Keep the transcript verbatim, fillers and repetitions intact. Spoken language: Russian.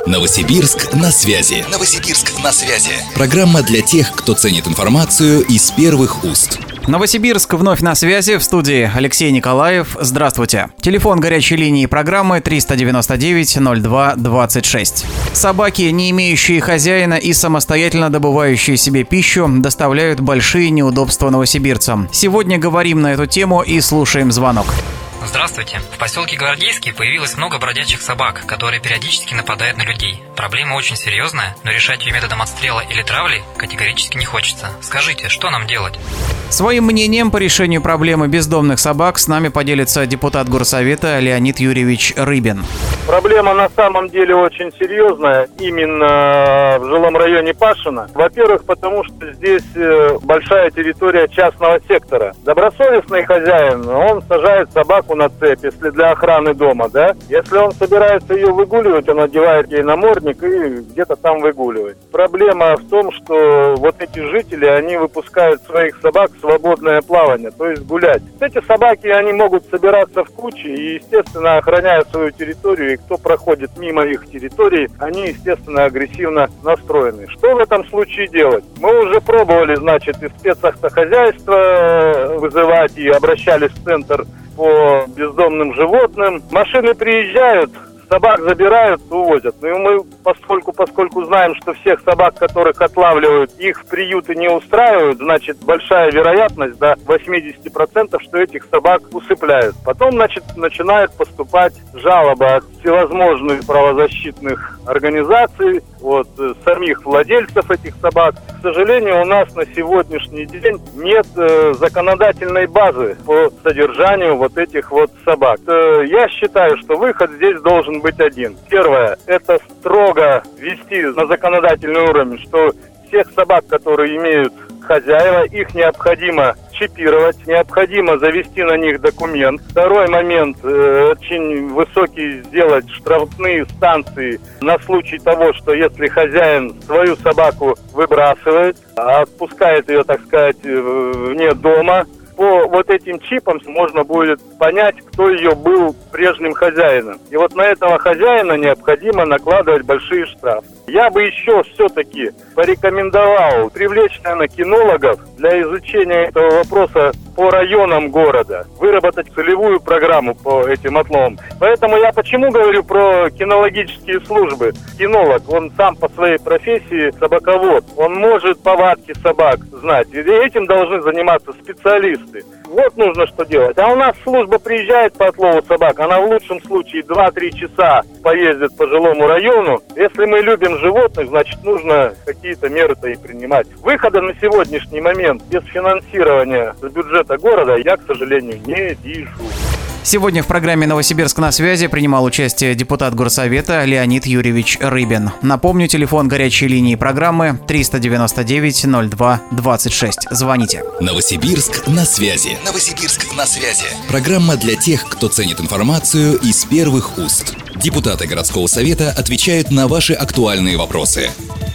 Новосибирск на связи. Новосибирск на связи. Программа для тех, кто ценит информацию из первых уст. Новосибирск вновь на связи, в студии Алексей Николаев. Здравствуйте. Телефон горячей линии программы триста девяносто девять ноль два двадцать шесть. Собаки, не имеющие хозяина и самостоятельно добывающие себе пищу, доставляют большие неудобства новосибирцам. Сегодня говорим на эту тему и слушаем звонок. Здравствуйте. В поселке Гвардейский появилось много бродячих собак, которые периодически нападают на людей. Проблема очень серьезная, но решать ее методом отстрела или травли категорически не хочется. Скажите, что нам делать? Своим мнением по решению проблемы бездомных собак с нами поделится депутат Горсовета Леонид Юрьевич Рыбин. Проблема на самом деле очень серьезная именно в жилом районе Пашино. Во-первых, потому что здесь большая территория частного сектора. Добросовестный хозяин, он сажает собаку на цепь, если для охраны дома, да. Если он собирается ее выгуливать, он одевает ей намордник и где-то там выгуливает. Проблема в том, что вот эти жители, они выпускают своих собак в свободное плавание, то есть гулять. Эти собаки, они могут собираться в кучи и, естественно, охраняя свою территорию, и кто проходит мимо их территории, они, естественно, агрессивно настроены. Что в этом случае делать? Мы уже пробовали, значит, и спецавтохозяйство вызывать, и обращались в центр по бездомным животным. Машины приезжают, собак забирают, увозят. Ну и мы, поскольку, поскольку знаем, что всех собак, которых отлавливают, их в приюты не устраивают, значит, большая вероятность до восемьдесят процентов, что этих собак усыпляют. Потом, значит, начинает поступать жалоба от всевозможных правозащитных организаций, от самих владельцев этих собак. К сожалению, у нас на сегодняшний день нет э, законодательной базы по содержанию вот этих вот собак. Э, я считаю, что выход здесь должен быть один. Первое, это строго ввести на законодательный уровень, что всех собак, которые имеют хозяева, их необходимо чипировать, необходимо завести на них документ. Второй момент, э, очень высокий сделать штрафные станции на случай того, что если хозяин свою собаку выбрасывает, отпускает ее, так сказать, вне дома, по вот этим чипам можно будет понять, кто ее был прежним хозяином. И вот на этого хозяина необходимо накладывать большие штрафы. Я бы еще все-таки порекомендовал привлечь, наверное, кинологов для изучения этого вопроса по районам города, выработать целевую программу по этим отловам. Поэтому я почему говорю про кинологические службы? Кинолог, он сам по своей профессии собаковод, он может повадки собак знать, и этим должны заниматься специалисты. Вот нужно что делать. А у нас служба приезжает по отлову собак, она в лучшем случае два-три часа поездит по жилому району. Если мы любим животных, значит, нужно какие-то меры-то и принимать. Выхода на сегодняшний момент без финансирования с бюджета города я, к сожалению, не вижу. Сегодня в программе «Новосибирск на связи» принимал участие депутат Горсовета Леонид Юрьевич Рыбин. Напомню, телефон горячей линии программы триста девяносто девять ноль два двадцать шесть. Звоните. Новосибирск на связи. Новосибирск на связи. Программа для тех, кто ценит информацию из первых уст. Депутаты городского совета отвечают на ваши актуальные вопросы.